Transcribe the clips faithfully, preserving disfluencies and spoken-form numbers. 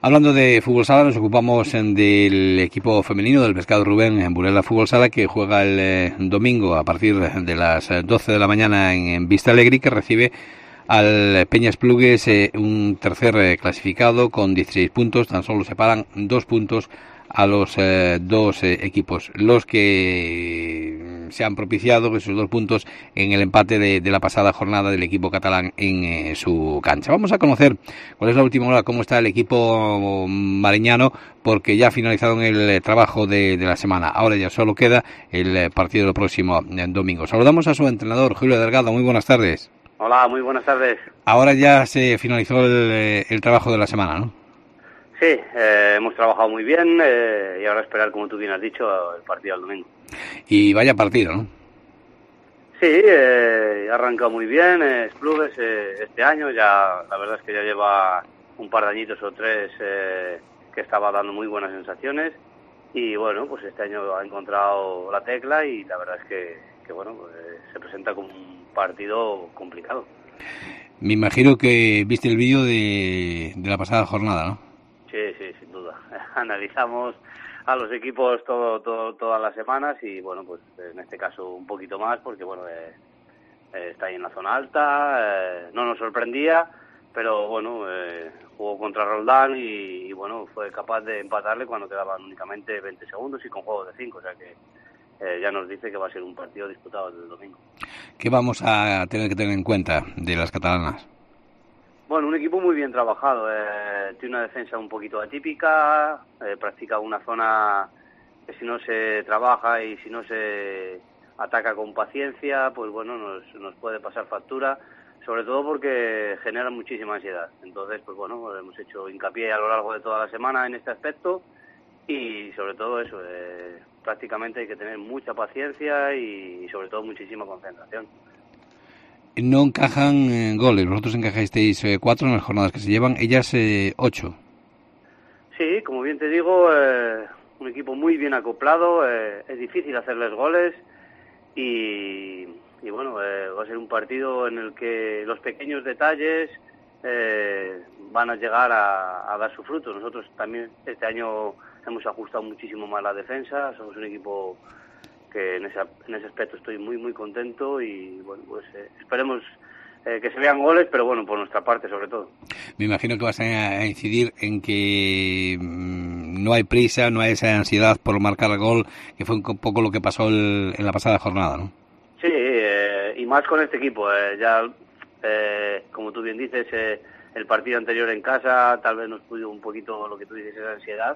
Hablando de fútbol sala, nos ocupamos en del equipo femenino del Pescado Rubén en Burela Fútbol Sala, que juega el eh, domingo a partir de las doce de la mañana en, en Vista Alegre, que recibe al Peñas Plugues, eh, un tercer eh, clasificado con dieciséis puntos. Tan solo separan dos puntos a los eh, dos eh, equipos, los que se han propiciado esos dos puntos en el empate de, de la pasada jornada del equipo catalán en eh, su cancha. Vamos a conocer cuál es la última hora, cómo está el equipo mariñano, porque ya finalizaron el trabajo de, de la semana. Ahora ya solo queda el partido del próximo domingo. Saludamos a su entrenador, Julio Delgado. Muy buenas tardes. Hola, muy buenas tardes. Ahora ya se finalizó el, el trabajo de la semana, ¿no? Sí, eh, hemos trabajado muy bien eh, y ahora esperar, como tú bien has dicho, el partido del domingo. Y vaya partido, ¿no? Sí, eh, ha arrancado muy bien eh, Esplugues eh, este año. Ya la verdad es que ya lleva un par de añitos o tres eh, que estaba dando muy buenas sensaciones y bueno, pues este año ha encontrado la tecla y la verdad es que, que bueno, pues, eh, se presenta como un partido complicado. Me imagino que viste el vídeo de, de la pasada jornada, ¿no? Sí, sí, sin duda. Analizamos a los equipos todo, todo, todas las semanas y, bueno, pues en este caso un poquito más porque, bueno, eh, eh, está ahí en la zona alta, eh, no nos sorprendía, pero, bueno, eh, jugó contra Roldán y, y, bueno, fue capaz de empatarle cuando quedaban únicamente veinte segundos y con juegos de cinco, o sea que eh, ya nos dice que va a ser un partido disputado el domingo. ¿Qué vamos a tener que tener en cuenta de las catalanas? Bueno, un equipo muy bien trabajado, eh, tiene una defensa un poquito atípica, eh, practica una zona que si no se trabaja y si no se ataca con paciencia, pues bueno, nos, nos puede pasar factura, sobre todo porque genera muchísima ansiedad. Entonces, pues bueno, hemos hecho hincapié a lo largo de toda la semana en este aspecto y sobre todo eso, eh, prácticamente hay que tener mucha paciencia y, y sobre todo muchísima concentración. No encajan eh, goles. Vosotros encajasteis eh, cuatro en las jornadas que se llevan, ellas eh, ocho. Sí, como bien te digo, eh, un equipo muy bien acoplado, eh, es difícil hacerles goles y, y bueno, eh, va a ser un partido en el que los pequeños detalles eh, van a llegar a, a dar su fruto. Nosotros también este año hemos ajustado muchísimo más la defensa, somos un equipo que en ese, en ese aspecto estoy muy muy contento y bueno, pues eh, esperemos eh, que se vean goles, pero bueno, por nuestra parte sobre todo. Me imagino que vas a incidir en que mmm, no hay prisa, no hay esa ansiedad por marcar el gol, que fue un poco lo que pasó el, en la pasada jornada, ¿no? Sí, eh, y más con este equipo, eh, ya eh, como tú bien dices, eh, el partido anterior en casa tal vez nos pudo un poquito lo que tú dices, esa ansiedad.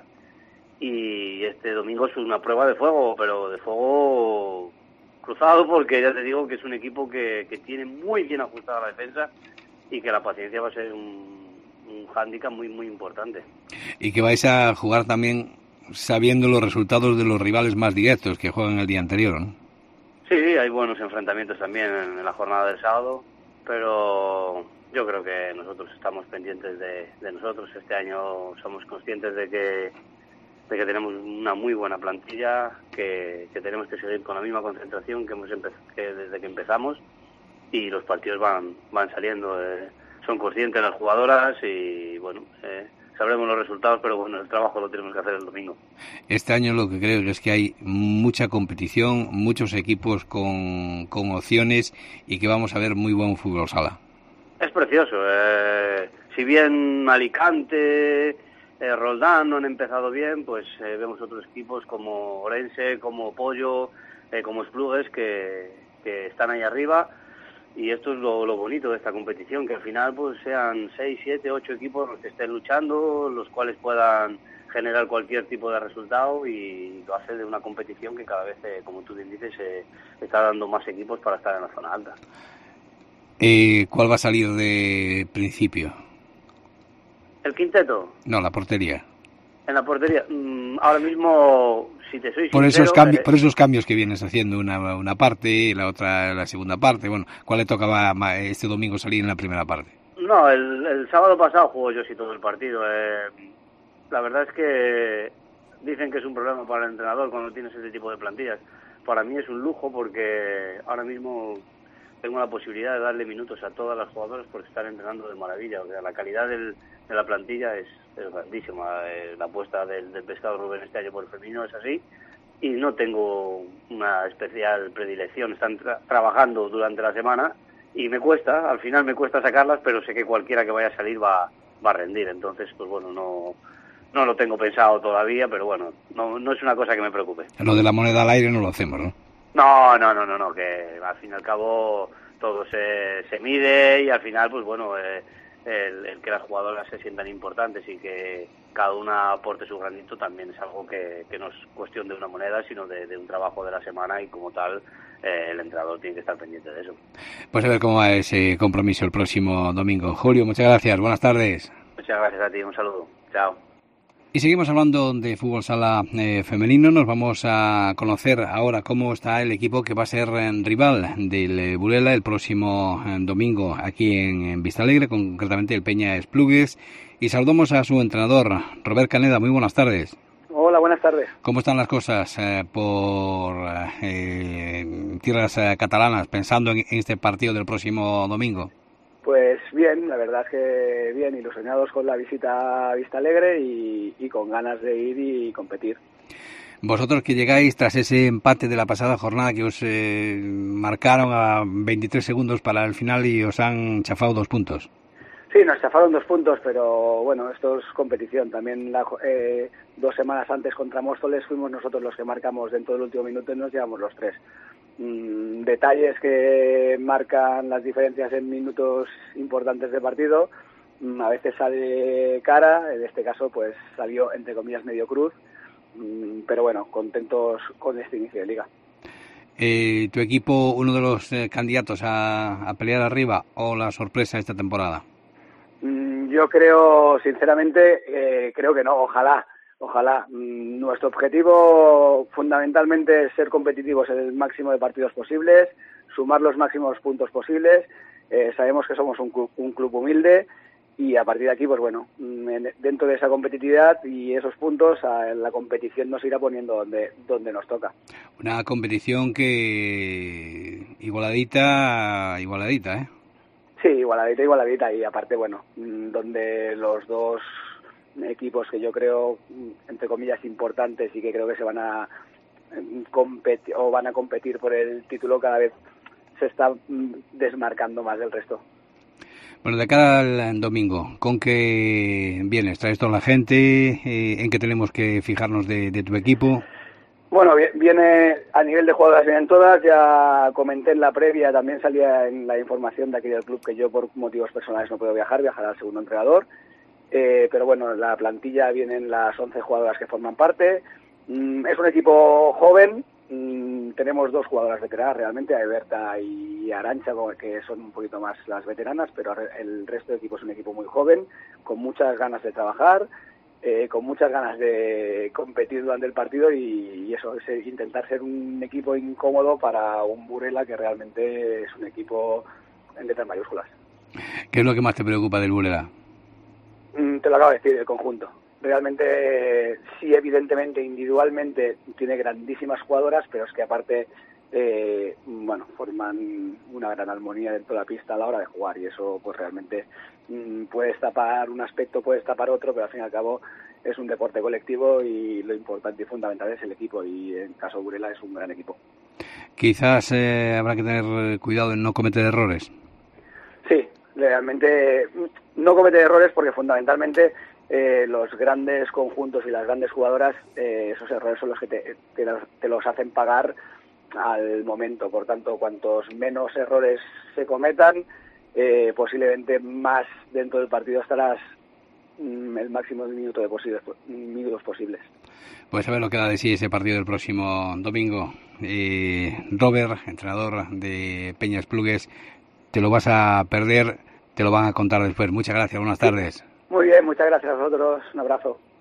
Y este domingo es una prueba de fuego, pero de fuego cruzado, porque ya te digo que es un equipo que, que tiene muy bien ajustada la defensa y que la paciencia va a ser un, un hándicap muy muy importante. Y que vais a jugar también sabiendo los resultados de los rivales más directos que juegan el día anterior, ¿no? Sí, hay buenos enfrentamientos también en, en la jornada del sábado, pero yo creo que nosotros estamos pendientes de, de nosotros. Este año somos conscientes de que de que tenemos una muy buena plantilla, que, que tenemos que seguir con la misma concentración que hemos que desde que empezamos y los partidos van van saliendo. Eh, son conscientes las jugadoras y bueno, eh, sabremos los resultados, pero bueno, el trabajo lo tenemos que hacer el domingo. Este año lo que creo es que hay mucha competición, muchos equipos con, con opciones y que vamos a ver muy buen fútbol sala. Es precioso. Eh, si bien Alicante, Eh, Roldán no han empezado bien, pues eh, vemos otros equipos como Orense, como Pollo, eh, como Esplugues que, que están ahí arriba y esto es lo, lo bonito de esta competición, que al final pues sean seis, siete, ocho equipos los que estén luchando, los cuales puedan generar cualquier tipo de resultado y lo hace de una competición que cada vez, eh, como tú bien dices, eh, está dando más equipos para estar en la zona alta. Eh, ¿Cuál va a salir de principio? ¿El quinteto? No, la portería. En la portería, mmm, ahora mismo, si te soy por sincero... Esos cambios, eh, por esos cambios que vienes haciendo, una, una parte, la otra, la segunda parte, bueno, ¿cuál le tocaba este domingo salir en la primera parte? No, el, el sábado pasado jugó yo sí todo el partido. Eh, la verdad es que dicen que es un problema para el entrenador cuando tienes ese tipo de plantillas. Para mí es un lujo porque ahora mismo tengo la posibilidad de darle minutos a todas las jugadoras porque están entrenando de maravilla. O sea, la calidad del, en la plantilla es, es grandísima. Eh, la apuesta del, del Pescado Rubén este año por el femenino es así, y no tengo una especial predilección. Están tra- trabajando durante la semana y me cuesta, al final me cuesta sacarlas, pero sé que cualquiera que vaya a salir va, va a rendir. Entonces, pues bueno, no, no lo tengo pensado todavía, pero bueno, no, no es una cosa que me preocupe. Lo de la moneda al aire no lo hacemos, ¿no? No, no, no, no, no, que al fin y al cabo todo se, se mide, y al final, pues bueno, eh, el, el que las jugadoras se sientan importantes y que cada una aporte su granito también es algo que, que no es cuestión de una moneda, sino de, de un trabajo de la semana, y como tal eh, el entrenador tiene que estar pendiente de eso. Pues a ver cómo va ese compromiso el próximo domingo. Julio, muchas gracias, buenas tardes. Muchas gracias a ti, un saludo, chao. Y seguimos hablando de fútbol sala eh, femenino. Nos vamos a conocer ahora cómo está el equipo que va a ser eh, rival del eh, Burela el próximo eh, domingo aquí en, en Vistalegre, concretamente el Peña Esplugues. Y saludamos a su entrenador, Robert Caneda. Muy buenas tardes. Hola, buenas tardes. ¿Cómo están las cosas eh, por eh, tierras eh, catalanas, pensando en, en este partido del próximo domingo? Pues bien, la verdad es que bien, ilusionados con la visita a Vistalegre y, y con ganas de ir y competir. Vosotros que llegáis tras ese empate de la pasada jornada que os eh, marcaron a veintitrés segundos para el final y os han chafado dos puntos. Sí, nos chafaron dos puntos, pero bueno, esto es competición. También la, eh, dos semanas antes contra Móstoles fuimos nosotros los que marcamos dentro del último minuto y nos llevamos los tres. Mm, detalles que marcan las diferencias en minutos importantes de partido. Mm, a veces sale cara, en este caso pues salió entre comillas medio cruz, mm, pero bueno, contentos con este inicio de liga. Eh, ¿Tu equipo uno de los eh, candidatos a, a pelear arriba o la sorpresa esta temporada? Mm, yo creo, sinceramente, eh, creo que no, ojalá. Ojalá. Nuestro objetivo fundamentalmente es ser competitivos en el máximo de partidos posibles, sumar los máximos puntos posibles. Eh, sabemos que somos un club, un club humilde, y a partir de aquí, pues bueno, dentro de esa competitividad y esos puntos, la competición nos irá poniendo donde, donde nos toca. Una competición que igualadita, igualadita, ¿eh? Sí, igualadita, igualadita, y aparte, bueno, donde los dos equipos que yo creo, entre comillas, importantes y que creo que se van a competir o van a competir por el título, cada vez se está desmarcando más del resto. Bueno, de cara al domingo, ¿con qué vienes? ¿Traes toda la gente? Eh, ¿En qué tenemos que fijarnos de, de tu equipo? Bueno, viene a nivel de jugadoras, vienen todas. Ya comenté en la previa, también salía en la información de aquí del club que yo por motivos personales no puedo viajar, viajará el segundo entrenador. Eh, pero bueno, la plantilla vienen las once jugadoras que forman parte. Mm, es un equipo joven, mm, tenemos dos jugadoras veteranas realmente, a Berta y Arantxa, que son un poquito más las veteranas, pero el resto del equipo es un equipo muy joven, con muchas ganas de trabajar, eh, con muchas ganas de competir durante el partido, y, y eso, es intentar ser un equipo incómodo para un Burela que realmente es un equipo en letras mayúsculas. ¿Qué es lo que más te preocupa del Burela? Te lo acabo de decir, el conjunto. Realmente, sí, evidentemente, individualmente tiene grandísimas jugadoras, pero es que aparte, eh, bueno, forman una gran armonía dentro de la pista a la hora de jugar, y eso, pues realmente, mmm, puedes tapar un aspecto, puedes tapar otro, pero al fin y al cabo es un deporte colectivo, y lo importante y fundamental es el equipo, y en caso de Burela es un gran equipo. Quizás eh, habrá que tener cuidado en no cometer errores. Sí, realmente no cometer errores, porque fundamentalmente eh, los grandes conjuntos y las grandes jugadoras, eh, esos errores son los que te, te, los, te los hacen pagar al momento. Por tanto, cuantos menos errores se cometan, eh, posiblemente más dentro del partido estarás mm, el máximo de minuto de posibles, minutos posibles. Pues a ver lo que da de sí ese partido del próximo domingo. Eh, Robert, entrenador de Peña Esplugues, te lo vas a perder, te lo van a contar después. Muchas gracias, buenas tardes. Muy bien, muchas gracias a vosotros, un abrazo.